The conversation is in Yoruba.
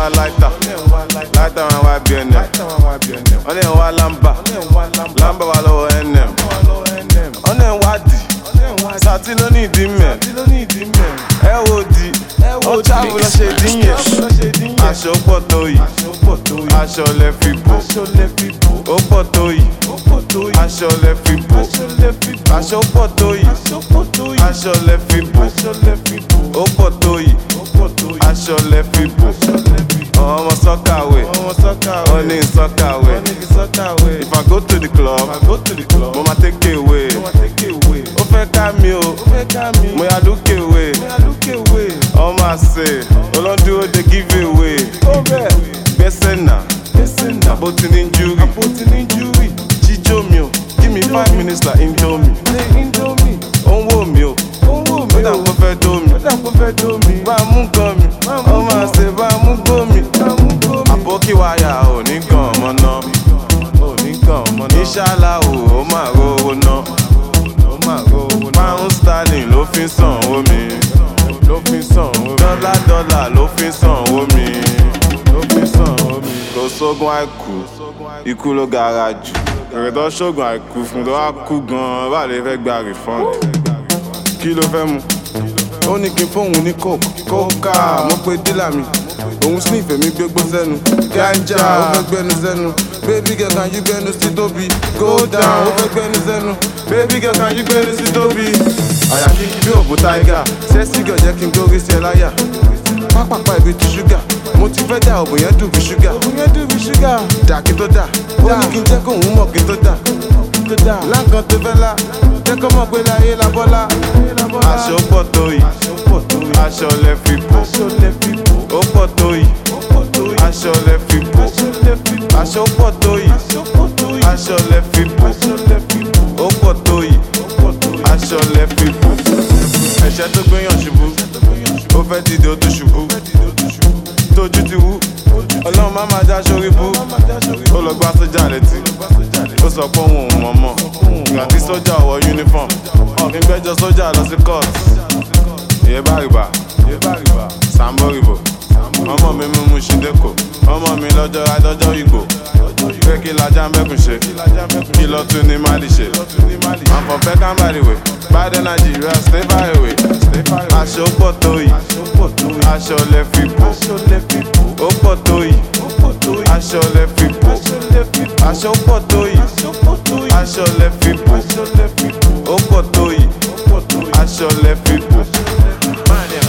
wá láìta láìta wọn wá bí ẹnẹ wọ́n ní wá lámbà wà lọ́wọ́ ẹnẹm wọ́n ní wá dì sàtí ló ní ìdí mẹ́ ẹ wo di ó travel lọ ṣe dín yẹn aṣọ pọ̀ tó yìí aṣọ lẹ fi bò ó pọ̀ tó yìí aṣọ lẹ fi bò aṣọ pọ̀ tó yìí aṣọ lẹ fi bò ó pọ̀ tó yìí aṣọ lẹ fi bò ọmọ sọ́kàwé wọ́n ní sọ́kàwé if I go to the club mo ma take away ó fẹ́ ká mi o mo yà lókè wé ọmọ àṣẹ olóńdúró dey give away gbẹ́sẹ̀ náà àbótí ní júwì jíjó mi o give me 5 minutes like indomie ó ń wò mí o ó dà kó fẹ́ dó mi bá a mú gan mi ọmọ àṣẹ bá a mú gbó mi àbókí wáyà ò ní gan ọmọ náà ìṣàlá o ó máa rówó náà pound sterling ló fi sanwó mi dọ́là ló fi sanwó mi kò sógun àìkú ikú ló gara jù èrè tó ṣógun àìkú fún tó wá kú gan bá lè fẹ́ gba refund kí ló fẹ́ mu ó ní kí n fóun ní kókà mo pe dílà mi òun sniff èmi gbégbó sẹ́nu ganja ó fẹ́ gbẹ́nu sẹ́nu baby girl can you gbẹ́nu sí tóbi go down ó fẹ́ gbẹ́nu sẹ́nu baby girl can you gbẹ́nu sí tóbi. àyà kí bí òbú tiger sẹ́sì gàn jẹ́ kí n gbórí sí ẹ láyà pápápá ibi ti ṣúgà mo ti fẹ́ dà òbò yẹn dùn bí ṣúgà dà kí tó dà ó ní kí n jẹ́ kóun mọ̀ kí tó dà láǹkan tó fẹ́ la jẹ́ kó mọ̀ pé láyé la bọ́lá. aṣọ pọ̀ tó yìí aṣọ lẹ fi bò ó pọ̀ tó yìí aṣọ lẹ fi bò aṣọ pọ̀ tó yìí aṣọ lẹ fi bò ó pọ̀ tó yìí aṣọ lẹ fi bò. ẹ̀ṣẹ̀ tó gbéyàn ṣubú ó fẹ́ dìde ó tún ṣubú tójú ti wú ọlọ́run má máa já sórí bú ó lọ gbá sójà létí ó sọ pé òun ò mọ̀ mọ̀ ìgbà tí sójà wọ uniform ọ̀gbìn gbẹ́jọ́ sójà lọ sí court ìyẹn bá rìbá Sambo Ribo ọmọ mi mú ṣíndékò ọmọ mi lọ́jọ́ adọ́jọ́ ìgbò pé kí lajá ń bẹ́kùn ṣe kí lọ tún ní má lè ṣe àfọ̀fẹ́ kámbàríwé bàdé nàìjíríà stay far away aṣọ pọ̀ tó yìí aṣọ lẹ fi bò ó pọ̀ tó yìí aṣọ lẹ fi bò aṣọ pọ̀ tó yìí aṣọ lẹ fi bò ó pọ̀ tó yìí aṣọ lẹ fi bò.